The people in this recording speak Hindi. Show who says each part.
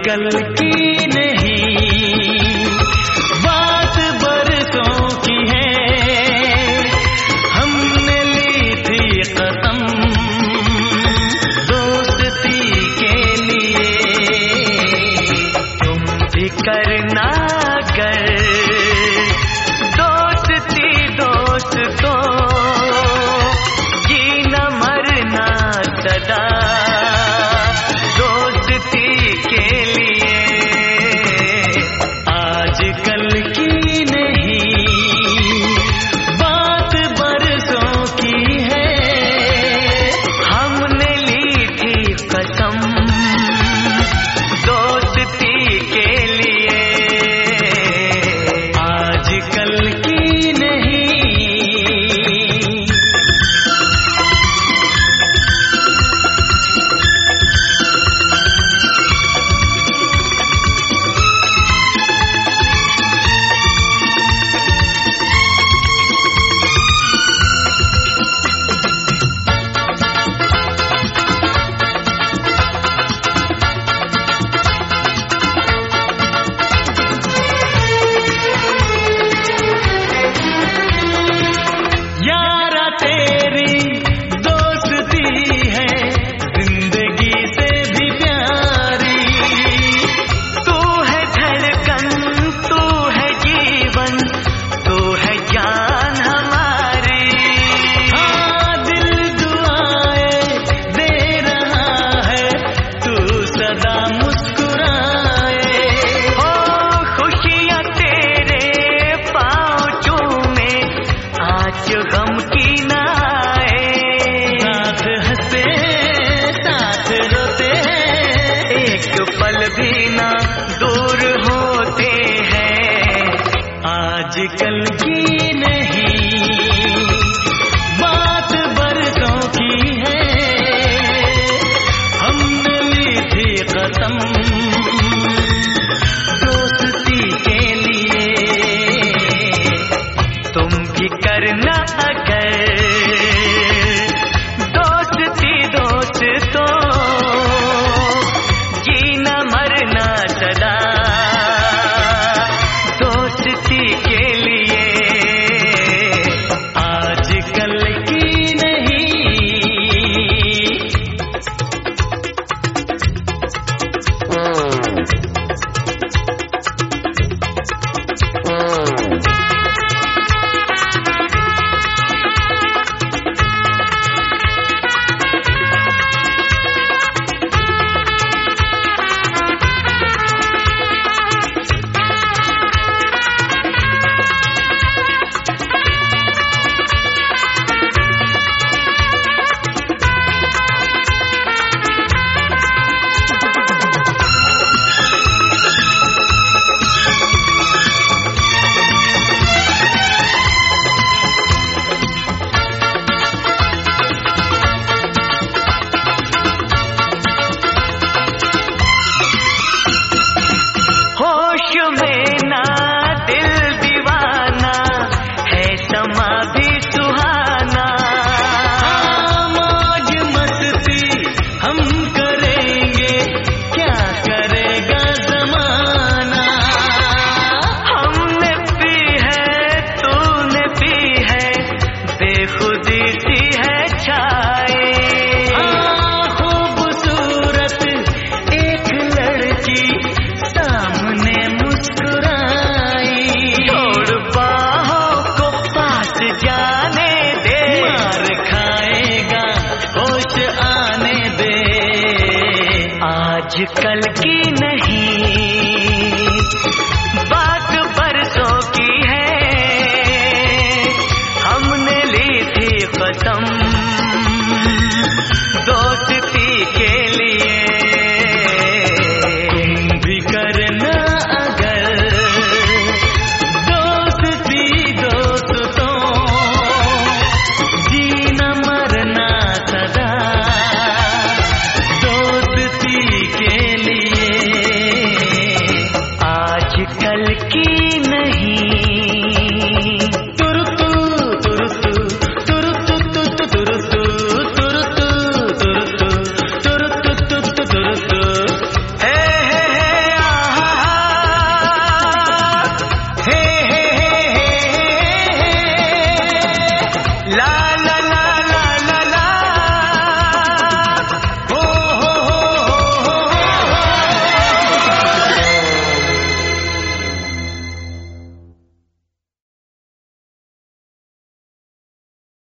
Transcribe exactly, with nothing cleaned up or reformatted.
Speaker 1: कल की नहीं, बात बरसों की है। हमने ली थी कसम दोस्ती के लिए, तुम भी करना कर दोस्ती दोस्तों, जीना मरना सदा दोस्ती के लिए। आजकल की नहीं, बात बरसों की है। हमने ली थी कसम दोस्ती के लिए, आजकल की नहीं। गम की ना आए, साथ हंसे साथ रोते हैं, एक पल भी ना दूर होते हैं। आजकल की नहीं, बात बरसों की है। हमने ली थी कसम दोस्ती के लिए, तुम भी करना अगर दोस्ती दोस्तों, जीना मरना सदा दोस्ती के लिए। आजकल की नहीं। आजकल की नहीं, बात बरसों की है। हमने ली थी कसम